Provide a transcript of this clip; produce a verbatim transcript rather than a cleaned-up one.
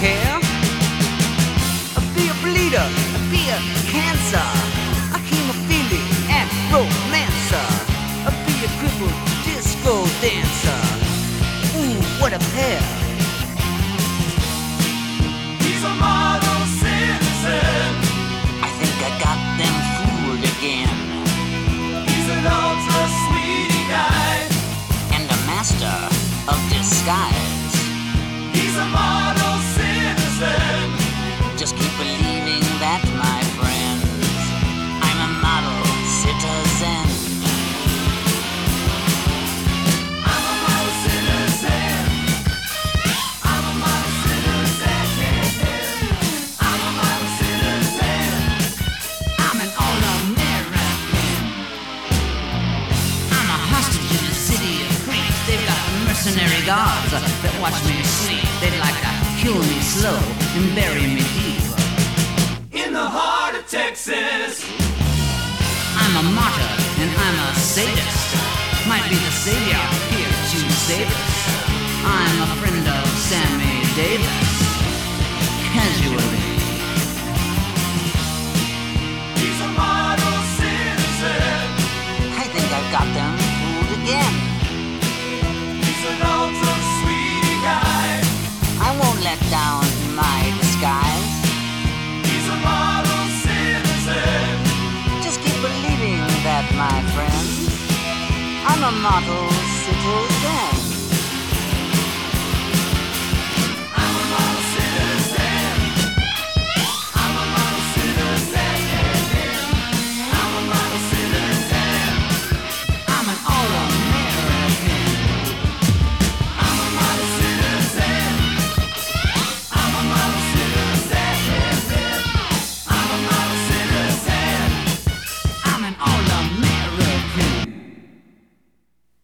care. Be a bleeder, be a cancer, a hemophilic and romancer, be a crippled disco dancer. Ooh, what a pair. He's a model citizen. I think I got them fooled again. He's an ultra sweetie guy and a master of disguise. He's a model citizen. Just keep believing that, my friends. I'm a model citizen. I'm a model citizen. I'm a model citizen. I'm a model citizen. I'm an all-American. I'm a hostage in the city of creeps. They've got mercenary guards that watch me sleep. They'd like to kill me slow and bury me deep in the heart of Texas. I'm a martyr and I'm a sadist. Might be the savior here to save us. I'm a friend of Sammy Davis. Casually. He's a model citizen. I think I've got them fooled again. He's an ultra sweetie guy. I won't let down my disguise. He's a model citizen. Just keep believing that, my friends. I'm a model citizen.